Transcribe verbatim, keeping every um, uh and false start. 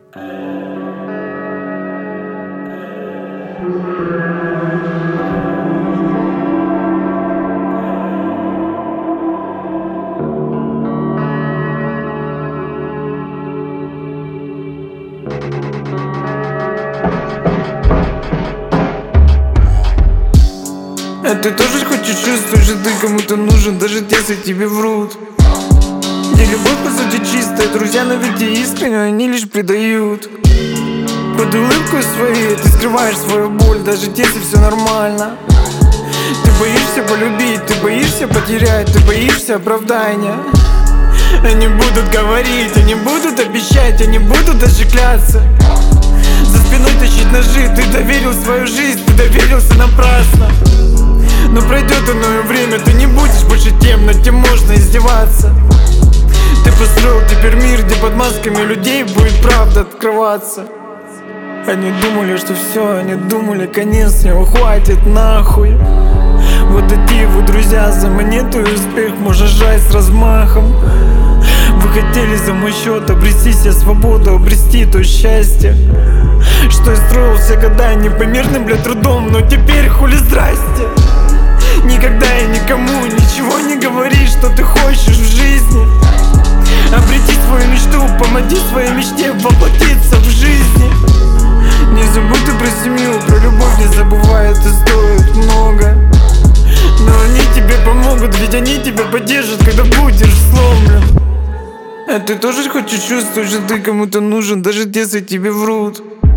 А ты тоже хочешь чувствовать, что ты кому-то нужен, даже если тебе врут. Где любовь по сути чистая, друзья на виде искренне, они лишь предают. Под улыбкой своей ты скрываешь свою боль, даже если все нормально. Ты боишься полюбить, ты боишься потерять, ты боишься оправдания. Они будут говорить, они будут обещать, они будут даже кляться. За спиной тащить ножи, ты доверил свою жизнь, ты доверился напрасно. Но пройдет иное время, ты не будешь больше тем, над кем можно издеваться. Ты построил теперь мир, где под масками людей будет правда открываться. Они думали, что все, они думали, конец с него хватит нахуй. Вот эти его друзья, за монету и успех можно жать с размахом. Вы хотели за мой счет обрести себе свободу, обрести то счастье, что я строил все года непомерным, бля, трудом. Но теперь хули здрасте. Никогда и никому ничего не говори, что ты хочешь в жизни. Обрети свою мечту, помоги своей мечте воплотиться в жизни. Не забудь ты про семью, про любовь не забывай, это стоит много. Но они тебе помогут, ведь они тебя поддержат, когда будешь сломлен. А ты тоже хочешь чувствовать, что ты кому-то нужен, даже если тебе врут.